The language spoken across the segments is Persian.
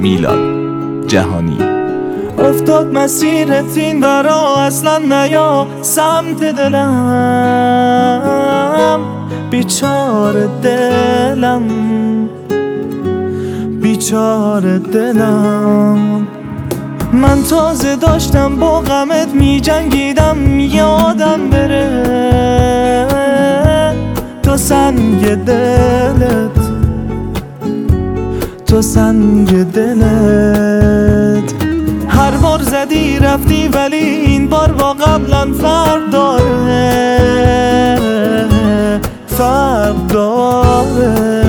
میلاد جهانی. افتاد مسیرت این ورا، اصلا نیا سمت دلم. بیچاره دلم، بیچاره دلم. من تازه داشتم با غمت می جنگیدم، یادم بره تو سنگ دلت، تو سنگ دلت. هر بار زدی رفتی ولی این بار با قبلا فرق داره، فرق داره،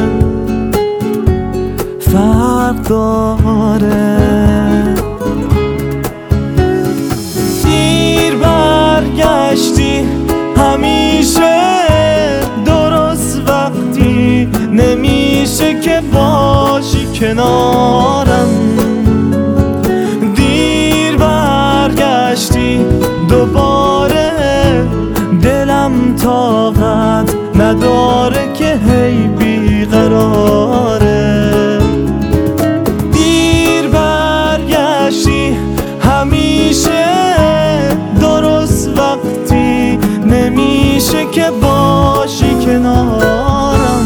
فرق داره. دیر برگشتی همیشه درست وقتی، نمیشه که باشی کنارم. دیر برگشتی دوباره، دلم طاقت نداره که هی بیقراره. دیر برگشتی همیشه درست وقتی، نمیشه که باشی کنارم.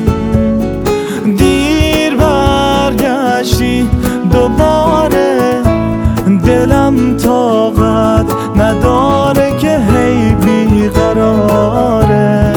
دیر برگشتی دوباره، دلم طاقت نداره که هی بیقراره.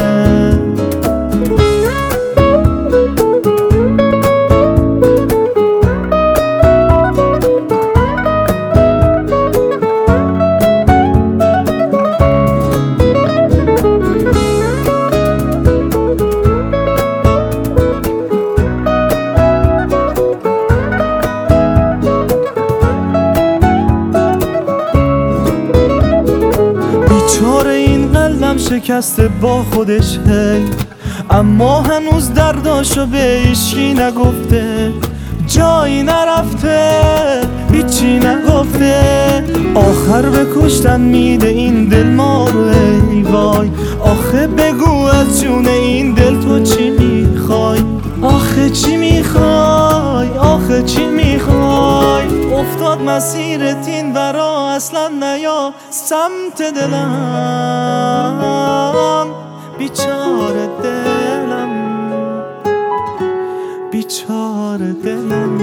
بیچاره این قلبم شکسته با خودش هی، اما هنوز درداشو به هیچکی نگفته. جایی نرفته، هیچی نگفته. آخر به کشتن میده این دل ما رو ای وای. آخه بگو از جون این دل تو چی میخوای؟ آخه چی میخوای؟ آخه چی میخوای؟ افتاد مسیرت این ورا، اصلا نیا سمت دلم. بیچاره دلم، بیچاره دلم.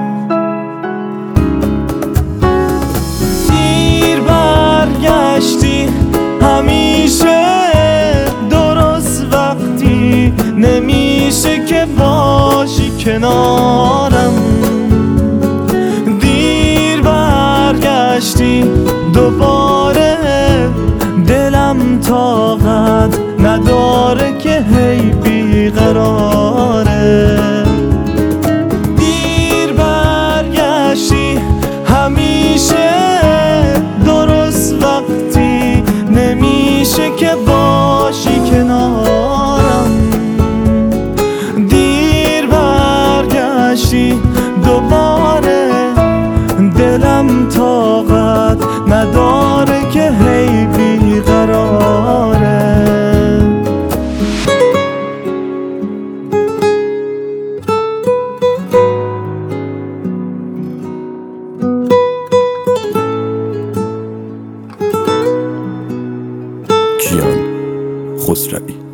دیر برگشتی همیشه درست وقتی، نمیشه که باشی کنارم. دیر برگشتی دوباره، دلم طاقت نداره که هی بیقراره. دیر برگشتی همیشه درست وقتی، نمیشه که باشی کنارم. دیر برگشتی دوباره، دلم طاقت نداره که هی بیقراره. کیان خسروی.